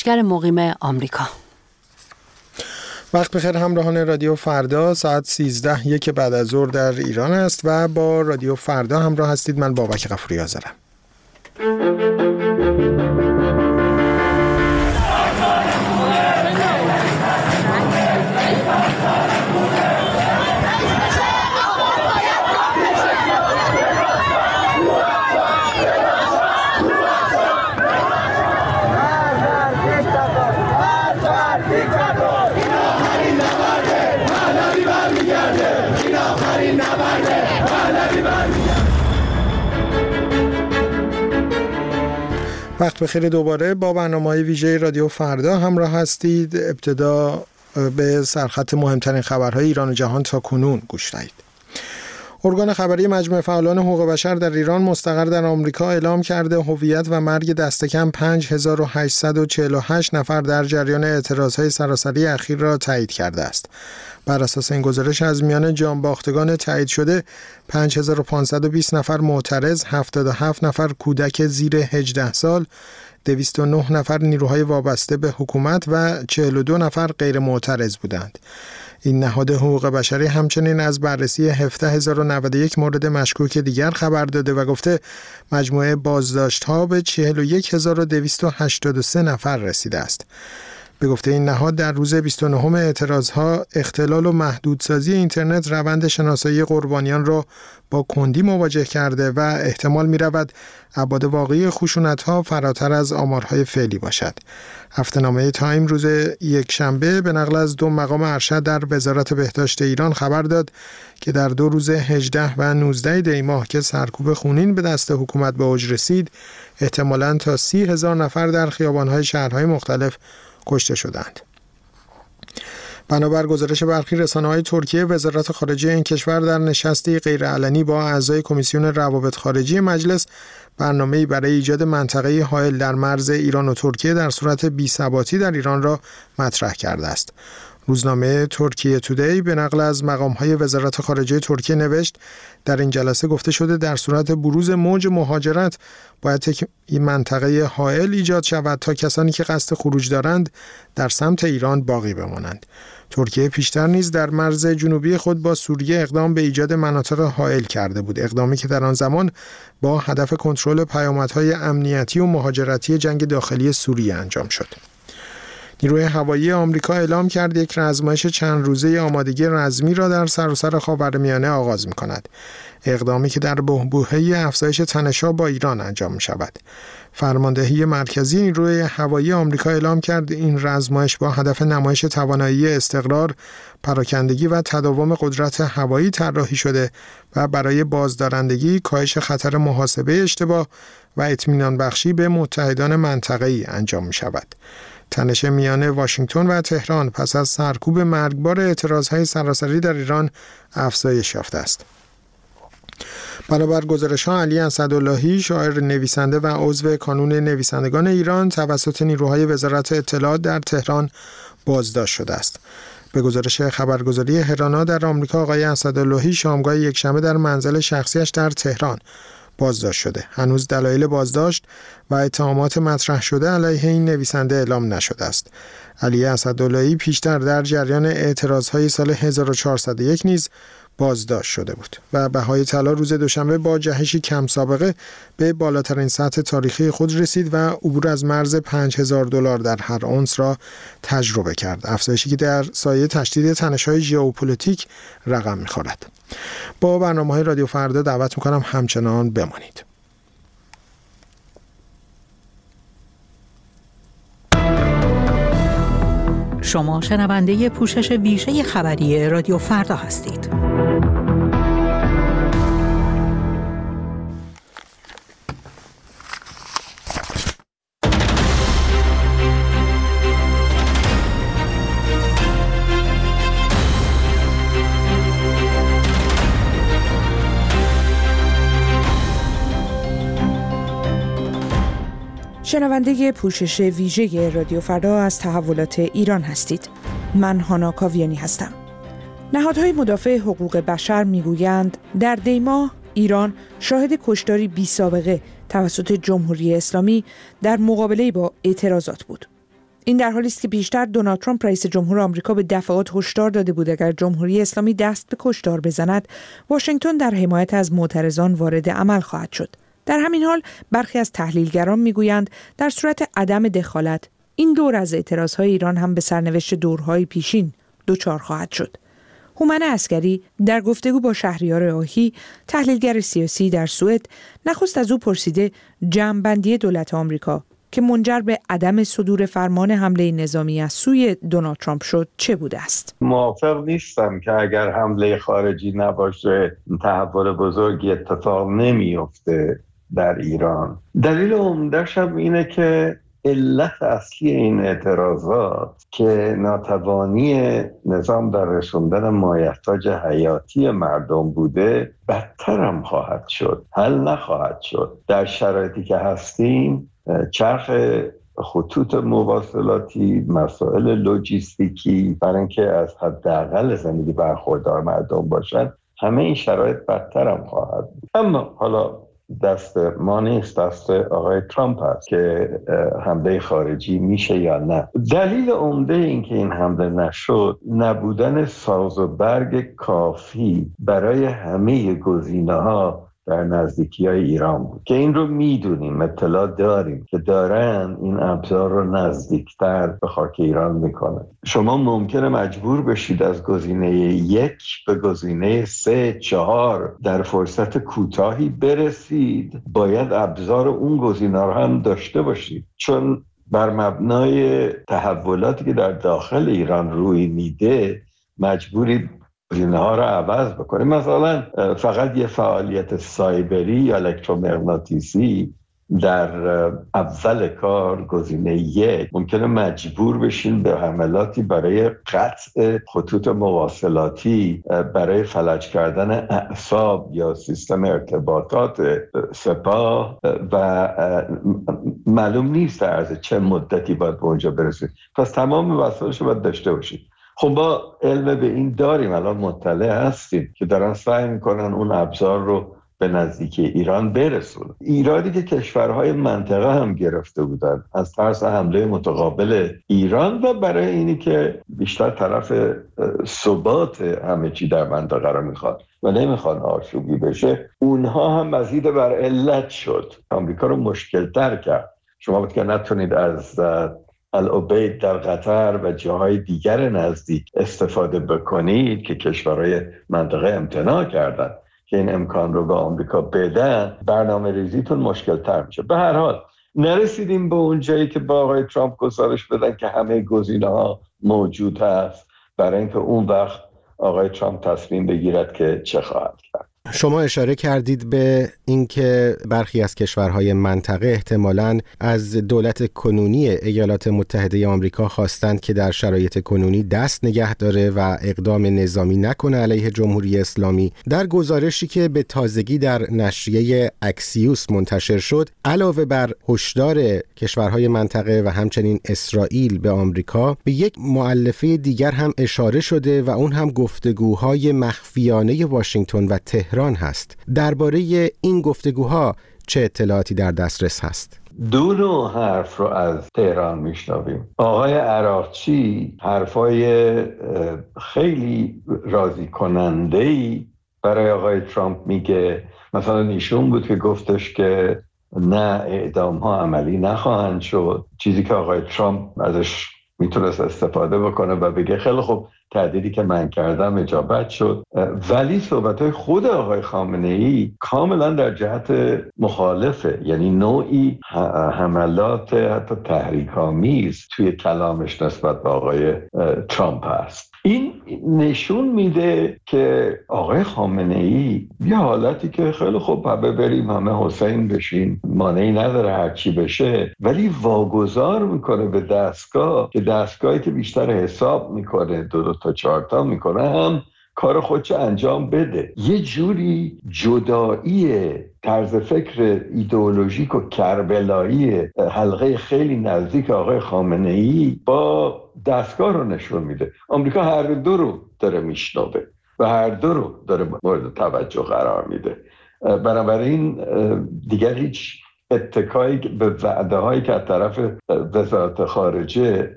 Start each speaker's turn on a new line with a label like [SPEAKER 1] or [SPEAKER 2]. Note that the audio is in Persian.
[SPEAKER 1] لشکر مقیم آمریکا.
[SPEAKER 2] وقت بخیر همراهان رادیو فردا، ساعت 13:01 بعد از ظهر در ایران است و با رادیو فردا همراه هستید. من بابک غفوری آذرم. وقت بخیر دوباره با برنامه‌های ویژه رادیو فردا همراه هستید. ابتدا به سرخط مهمترین خبرهای ایران و جهان تا کنون گوش دهید. ارگان خبری مجمع فعالان حقوق بشر در ایران مستقر در آمریکا اعلام کرده هویت و مرگ دست کم 5848 نفر در جریان اعتراضهای سراسری اخیر را تایید کرده است. بر اساس این گزارش از میان جانباختگان تایید شده 5520 نفر معترض، 77 نفر کودک زیر 18 سال، 209 نفر نیروهای وابسته به حکومت و 42 نفر غیر معترض بودند. این نهاد حقوق بشری همچنین از بررسی 17091 مورد مشکوک دیگر خبر داده و گفته مجموعه بازداشت‌ها به 41283 نفر رسیده است. به گفته این نهاد در روز 29 اعتراضها اختلال و محدودسازی اینترنت روند شناسایی قربانیان را با کندی مواجه کرده و احتمال می‌رود ابعاد واقعی خشونت‌ها فراتر از آمارهای فعلی باشد. هفته‌نامه تایم روز یکشنبه به نقل از 2 مقام ارشد در وزارت بهداشت ایران خبر داد که در 2 روز 18 و 19 دی ماه که سرکوب خونین به دست حکومت به اوج رسید، احتمالاً تا 30,000 نفر در خیابان‌های شهرهای مختلف کشته شدند. بنابر گزارش برخی رسانه‌های ترکیه، وزارت خارجه این کشور در نشستی غیرعلنی با اعضای کمیسیون روابط خارجی مجلس برنامه‌ای برای ایجاد منطقه حائل در مرز ایران و ترکیه در صورت بی‌ثباتی در ایران را مطرح کرده است. روزنامه ترکیه تودی به نقل از مقام‌های وزارت خارجه ترکیه نوشت در این جلسه گفته شده در صورت بروز موج مهاجرت باید این منطقه حائل ایجاد شود تا کسانی که قصد خروج دارند در سمت ایران باقی بمانند. ترکیه پیشتر نیز در مرز جنوبی خود با سوریه اقدام به ایجاد مناطق حائل کرده بود، اقدامی که در آن زمان با هدف کنترل پیامدهای امنیتی و مهاجرتی جنگ داخلی سوریه انجام شد. نیروی هوایی آمریکا اعلام کرد یک آزمایش چند روزه آمادگی رزمی را در سراسر خاورمیانه آغاز می‌کند. اقدامی که در بحبوحه افزایش تنش‌ها با ایران انجام می‌شود. فرماندهی مرکزی نیروی هوایی آمریکا اعلام کرد این آزمایش با هدف نمایش توانایی استقرار، پراکندگی و تداوم قدرت هوایی طراحی شده و برای بازدارندگی، کاهش خطر محاسبه اشتباه و اطمینان بخشی به متحدان منطقه‌ای انجام می‌شود. تنش میان واشنگتن و تهران پس از سرکوب مرگبار اعتراضهای سراسری در ایران افزایش یافته است. بنابر گزارش‌ها علی اسداللهی، شاعر، نویسنده و عضو کانون نویسندگان ایران توسط نیروهای وزارت اطلاعات در تهران بازداشت شده است. به گزارش خبرگزاری هرانا در آمریکا آقای اسداللهی شامگاه یکشنبه در منزل شخصیش در تهران بازداشت شده. هنوز دلایل بازداشت و اتهامات مطرح شده علیه این نویسنده اعلام نشده است. علی اسداللهی پیشتر در جریان اعتراضهای سال 1401 نیز بازداشت شده بود و بهای طلا روز دوشنبه با جهشی کم سابقه به بالاترین سطح تاریخی خود رسید و عبور از مرز $5,000 در هر اونس را تجربه کرد. افزایشی که در سایه تشدید تنش‌های ژئوپلیتیک رقم می‌خورد. با برنامه‌های رادیو فردا دعوت می‌کنم همچنان بمانید.
[SPEAKER 3] شما شنونده پوشش ویژه خبری رادیو فردا هستید.
[SPEAKER 4] شنونده پوشش ویژه رادیو فردا از تحولات ایران هستید. من هانا کاویانی هستم. نهادهای مدافع حقوق بشر میگویند در دی ماه ایران شاهد کشتاری بی‌سابقه توسط جمهوری اسلامی در مقابله با اعتراضات بود. این در حالی است که پیشتر دونالد ترامپ رئیس جمهور آمریکا به دفعات هشدار داده بود اگر جمهوری اسلامی دست به کشتار بزند، واشنگتن در حمایت از معترضان وارد عمل خواهد شد. در همین حال برخی از تحلیلگران میگویند در صورت عدم دخالت این دور از اعتراضهای ایران هم به سرنوشت دورهای پیشین دچار خواهد شد. هومن عسکری در گفتگو با شهریار آهی، تحلیلگر سیاسی در سوئد، نخست از او پرسیده جمع‌بندی دولت آمریکا که منجر به عدم صدور فرمان حمله نظامی از سوی دونالد ترامپ شد چه بوده است؟
[SPEAKER 1] موافق نیستم که اگر حمله خارجی نباشه تحول بزرگی اتفاق نمیفته در ایران. دلیل عمده‌ش هم اینه که علت اصلی این اعتراضات که ناتوانی نظام در رسوندن مایحتاج حیاتی مردم بوده بدتر هم خواهد شد، حل نخواهد شد. در شرایطی که هستیم چرخ خطوط مواصلاتی، مسائل لوجستیکی، برای اینکه از حداقل زندگی برخوردار مردم باشن، همه این شرایط بدتر هم خواهد بود. اما حالا دست ما نیست، دست آقای ترامپ هست که حمله خارجی میشه یا نه. دلیل عمده این که این حمله نشد نبودن ساز و برگ کافی برای همه گزینه‌ها در نزدیکی‌های ایران بود که این رو میدونیم، اطلاع داریم که دارن این ابزار رو نزدیکتر به خاک ایران میکنن. شما ممکنه مجبور بشید از گزینه 1 به گزینه 3 4 در فرصت کوتاهی برسید. باید ابزار اون گزینه رو هم داشته باشید، چون بر مبنای تحولاتی که در داخل ایران روی میده مجبورید گزینه‌ها رو عوض بکنیم. مثلا فقط یه فعالیت سایبری یا الکترومغناطیسی در اول کار گزینه 1 ممکنه مجبور بشین به حملاتی برای قطع خطوط مواصلاتی، برای فلج کردن اعصاب یا سیستم ارتباطات سپاه و معلوم نیست در عرض چه مدتی باید به اونجا برسید. پس تمام وسایلش رو باید داشته باشید. خب ما علم به این داریم، الان مطلع هستیم که دارن سعی میکنن اون ابزار رو به نزدیکی ایران برسونن. ایرادی که کشورهای منطقه هم گرفته بودن از ترس حمله متقابل ایران و برای اینی که بیشتر طرف ثبات همه چی در منطقه رو میخواد و نمیخواد آشوبی بشه، اونها هم مزید بر علت شد، آمریکا رو مشکل تر کرد. شما بود که نتونید از العبید در قطر و جاهای دیگر نزدیک استفاده بکنید که کشورهای منطقه امتناع کردن که این امکان رو به آمریکا بدن، برنامه ریزیتون مشکل تر میشه. به هر حال نرسیدیم به اون جایی که با آقای ترامپ گزارش بدن که همه گزینه‌ها موجود هست، برای اینکه اون وقت آقای ترامپ تصمیم بگیرد که چه خواهد کرد.
[SPEAKER 5] شما اشاره کردید به اینکه برخی از کشورهای منطقه احتمالاً از دولت کنونی ایالات متحده آمریکا خواستند که در شرایط کنونی دست نگه داره و اقدام نظامی نکنه علیه جمهوری اسلامی. در گزارشی که به تازگی در نشریه اکسیوس منتشر شد، علاوه بر هشدار کشورهای منطقه و همچنین اسرائیل به آمریکا، به یک مؤلفه دیگر هم اشاره شده و اون هم گفتگوهای مخفیانه واشنگتن و تهران هست. درباره این گفتگوها چه اطلاعاتی در دسترس هست؟
[SPEAKER 1] دو نوع حرف رو از تهران میشنویم. آقای عراقچی حرفای خیلی راضی کننده‌ای برای آقای ترامپ میگه. مثلا ایشون بود که گفتش که نه، اعدام ها عملی نخواهند شد، چیزی که آقای ترامپ ازش میتونست استفاده بکنه و بگه خیلی خوب، تهدیدی که من کردم اجابت شد. ولی صحبت‌های خود آقای خامنه‌ای کاملا در جهت مخالفه، یعنی نوعی حملات حتی تحریک‌آمیز توی کلامش نسبت به آقای ترامپ هست. این نشون میده که آقای خامنه‌ای یه حالتی که خیلی خوب همه بریم همه حسین بشیم، مانعی نداره هر چی بشه، ولی واگذار میکنه به دستگاه که دستگاهی که بیشتر حساب میکنه، 2 تا 4 تا میکنه، هم کار خودش انجام بده. یه جوری جدایی طرز فکر ایدئولوژیک و کربلایی حلقه خیلی نزدیک آقای خامنه‌ای با دستگاه رو نشون میده. آمریکا هر دو رو داره میشنوه و هر دو رو داره مورد توجه قرار میده. بنابراین دیگر هیچ اتکایی به وعده هایی که از طرف وزارت خارجه